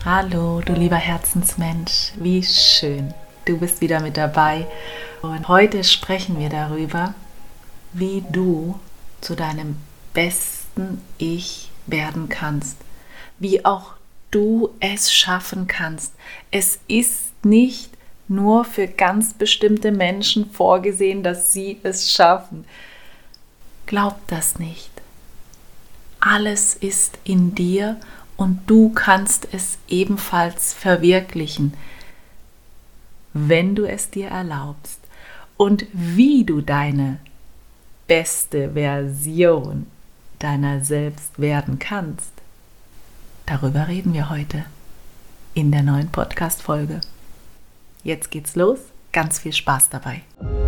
Hallo, du lieber Herzensmensch, wie schön, du bist wieder mit dabei. Und heute sprechen wir darüber, wie du zu deinem besten Ich werden kannst, wie auch du es schaffen kannst. Es ist nicht nur für ganz bestimmte Menschen vorgesehen, dass sie es schaffen. Glaub das nicht. Alles ist in dir und du kannst es ebenfalls verwirklichen, wenn du es dir erlaubst. Und wie du deine beste Version deiner selbst werden kannst, darüber reden wir heute in der neuen Podcast-Folge. Jetzt geht's los, ganz viel Spaß dabei.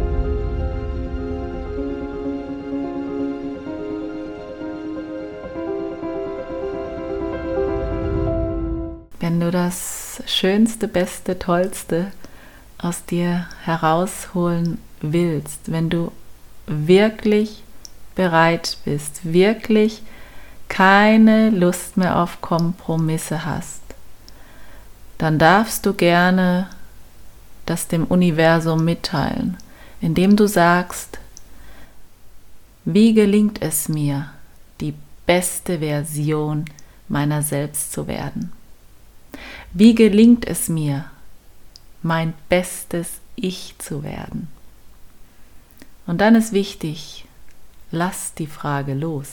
Wenn du das Schönste, Beste, Tollste aus dir herausholen willst, wenn du wirklich bereit bist, wirklich keine Lust mehr auf Kompromisse hast, dann darfst du gerne das dem Universum mitteilen, indem du sagst, wie gelingt es mir, die beste Version meiner selbst zu werden? Wie gelingt es mir, mein bestes Ich zu werden? Und dann ist wichtig, lass die Frage los.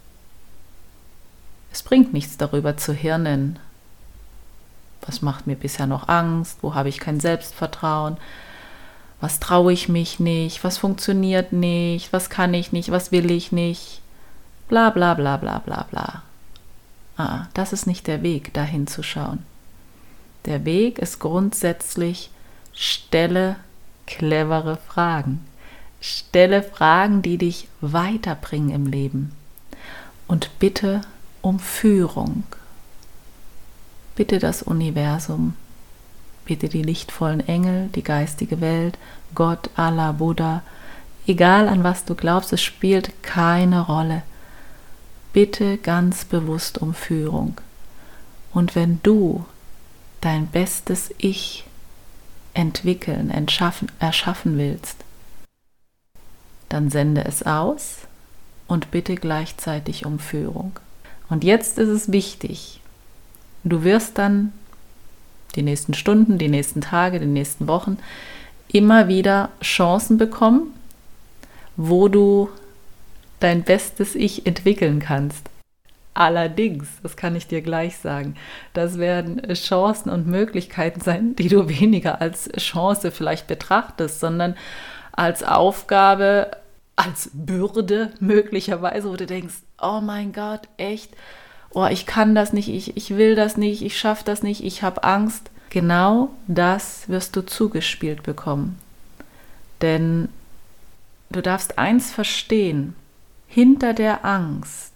Es bringt nichts darüber zu hirnen. Was macht mir bisher noch Angst? Wo habe ich kein Selbstvertrauen? Was traue ich mich nicht? Was funktioniert nicht? Was kann ich nicht? Was will ich nicht? Bla bla bla bla bla bla. Das ist nicht der Weg, dahin zu schauen. Der Weg ist grundsätzlich, stelle clevere Fragen. Stelle Fragen, die dich weiterbringen im Leben. Und bitte um Führung. Bitte das Universum. Bitte die lichtvollen Engel, die geistige Welt, Gott, Allah, Buddha. Egal an was du glaubst, es spielt keine Rolle. Bitte ganz bewusst um Führung. Und wenn du dein bestes Ich entwickeln, erschaffen willst, dann sende es aus und bitte gleichzeitig um Führung. Und jetzt ist es wichtig, du wirst dann die nächsten Stunden, die nächsten Tage, die nächsten Wochen immer wieder Chancen bekommen, wo du dein bestes Ich entwickeln kannst. Allerdings, das kann ich dir gleich sagen, das werden Chancen und Möglichkeiten sein, die du weniger als Chance vielleicht betrachtest, sondern als Aufgabe, als Bürde möglicherweise, wo du denkst, oh mein Gott, echt, oh, ich kann das nicht, ich will das nicht, ich schaffe das nicht, ich habe Angst. Genau das wirst du zugespielt bekommen. Denn du darfst eins verstehen, hinter der Angst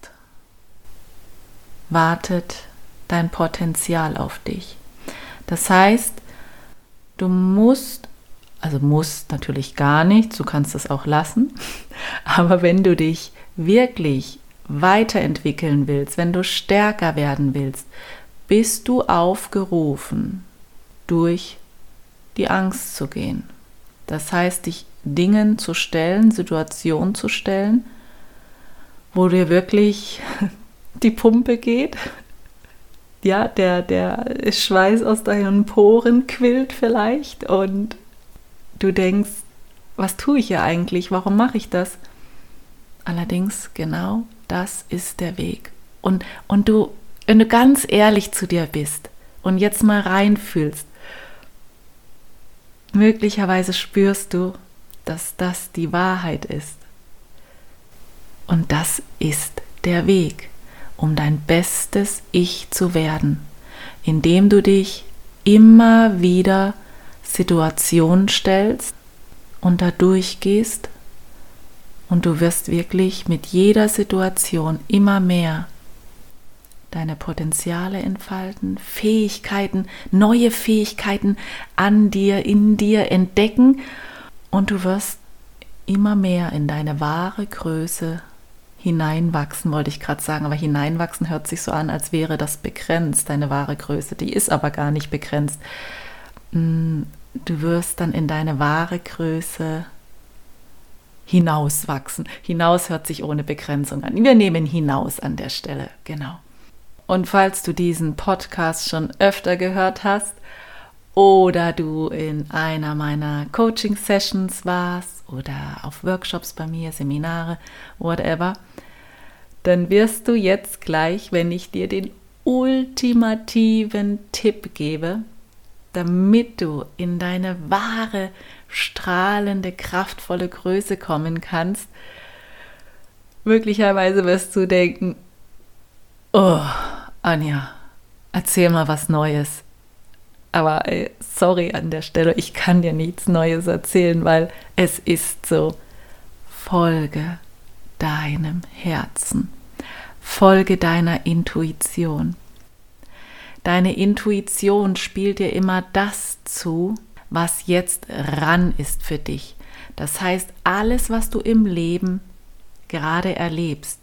wartet dein Potenzial auf dich. Das heißt, du musst natürlich gar nichts, du kannst es auch lassen, aber wenn du dich wirklich weiterentwickeln willst, wenn du stärker werden willst, bist du aufgerufen, durch die Angst zu gehen. Das heißt, dich Dingen zu stellen, Situationen zu stellen, wo dir wirklich die Pumpe geht, ja, der Schweiß aus deinen Poren quillt vielleicht und du denkst, was tue ich hier eigentlich, warum mache ich das? Allerdings, genau das ist der Weg. Und du, wenn du ganz ehrlich zu dir bist und jetzt mal reinfühlst, möglicherweise spürst du, dass das die Wahrheit ist. Und das ist der Weg, um dein bestes Ich zu werden, indem du dich immer wieder Situationen stellst und da durchgehst und du wirst wirklich mit jeder Situation immer mehr deine Potenziale entfalten, Fähigkeiten, neue Fähigkeiten an dir, in dir entdecken und du wirst immer mehr in deine wahre Größe hineinwachsen, wollte ich gerade sagen, aber hineinwachsen hört sich so an, als wäre das begrenzt, deine wahre Größe. Die ist aber gar nicht begrenzt. Du wirst dann in deine wahre Größe hinauswachsen. Hinaus hört sich ohne Begrenzung an. Wir nehmen hinaus an der Stelle, genau. Und falls du diesen Podcast schon öfter gehört hast oder du in einer meiner Coaching-Sessions warst oder auf Workshops bei mir, Seminare, whatever, dann wirst du jetzt gleich, wenn ich dir den ultimativen Tipp gebe, damit du in deine wahre, strahlende, kraftvolle Größe kommen kannst, möglicherweise wirst du denken, oh, Anja, erzähl mal was Neues. Aber sorry an der Stelle, ich kann dir nichts Neues erzählen, weil es ist so. Folge deinem Herzen. Folge deiner Intuition. Deine Intuition spielt dir immer das zu, was jetzt ran ist für dich. Das heißt, alles, was du im Leben gerade erlebst,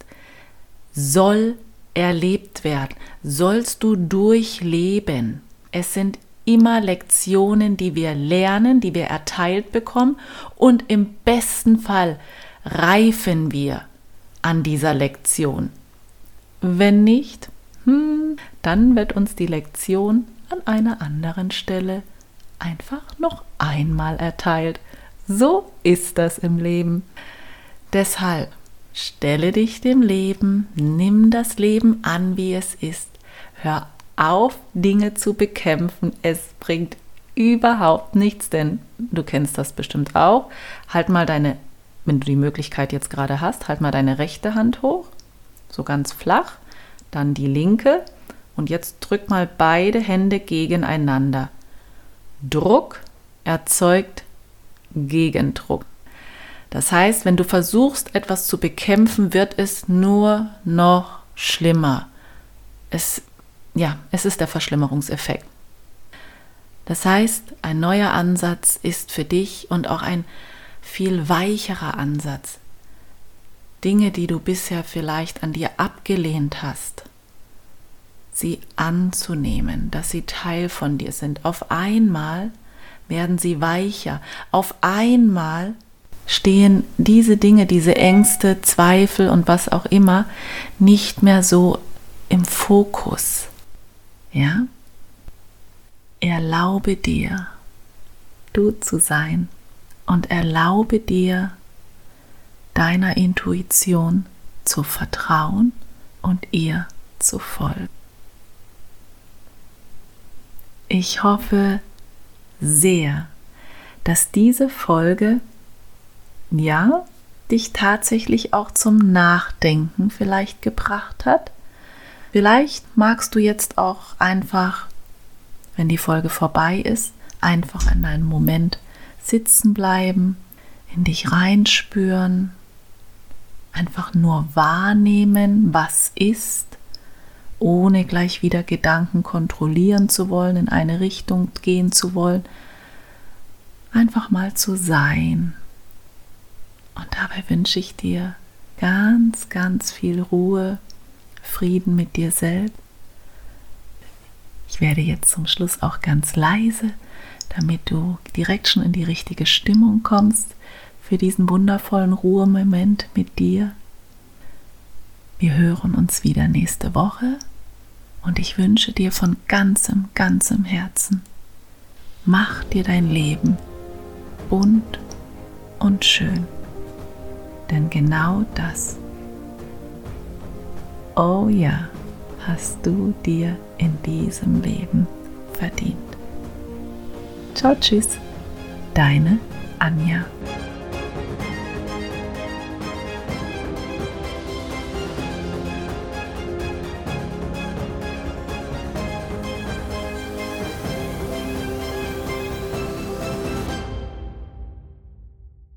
soll erlebt werden, sollst du durchleben. Es sind immer Lektionen, die wir lernen, die wir erteilt bekommen und im besten Fall reifen wir an dieser Lektion. Wenn nicht, dann wird uns die Lektion an einer anderen Stelle einfach noch einmal erteilt. So ist das im Leben. Deshalb stelle dich dem Leben, nimm das Leben an, wie es ist. Hör auf, Dinge zu bekämpfen. Es bringt überhaupt nichts, denn du kennst das bestimmt auch. Halt mal wenn du die Möglichkeit jetzt gerade hast, halt mal deine rechte Hand hoch, so ganz flach, dann die linke und jetzt drück mal beide Hände gegeneinander. Druck erzeugt Gegendruck. Das heißt, wenn du versuchst, etwas zu bekämpfen, wird es nur noch schlimmer. Es ist der Verschlimmerungseffekt. Das heißt, ein neuer Ansatz ist für dich und auch ein viel weicherer Ansatz. Dinge, die du bisher vielleicht an dir abgelehnt hast, sie anzunehmen, dass sie Teil von dir sind. Auf einmal werden sie weicher. Auf einmal stehen diese Dinge, diese Ängste, Zweifel und was auch immer nicht mehr so im Fokus. Ja? Erlaube dir, du zu sein und erlaube dir, deiner Intuition zu vertrauen und ihr zu folgen. Ich hoffe sehr, dass diese Folge dich tatsächlich auch zum Nachdenken vielleicht gebracht hat. Vielleicht magst du jetzt auch einfach, wenn die Folge vorbei ist, einfach in einen Moment sitzen bleiben, in dich reinspüren, einfach nur wahrnehmen, was ist, ohne gleich wieder Gedanken kontrollieren zu wollen, in eine Richtung gehen zu wollen. Einfach mal zu sein. Und dabei wünsche ich dir ganz, ganz viel Ruhe, Frieden mit dir selbst. Ich werde jetzt zum Schluss auch ganz leise, damit du direkt schon in die richtige Stimmung kommst für diesen wundervollen Ruhemoment mit dir. Wir hören uns wieder nächste Woche und ich wünsche dir von ganzem, ganzem Herzen, mach dir dein Leben bunt und schön. Denn genau das, oh ja, hast du dir in diesem Leben verdient. Ciao, tschüss, deine Anja.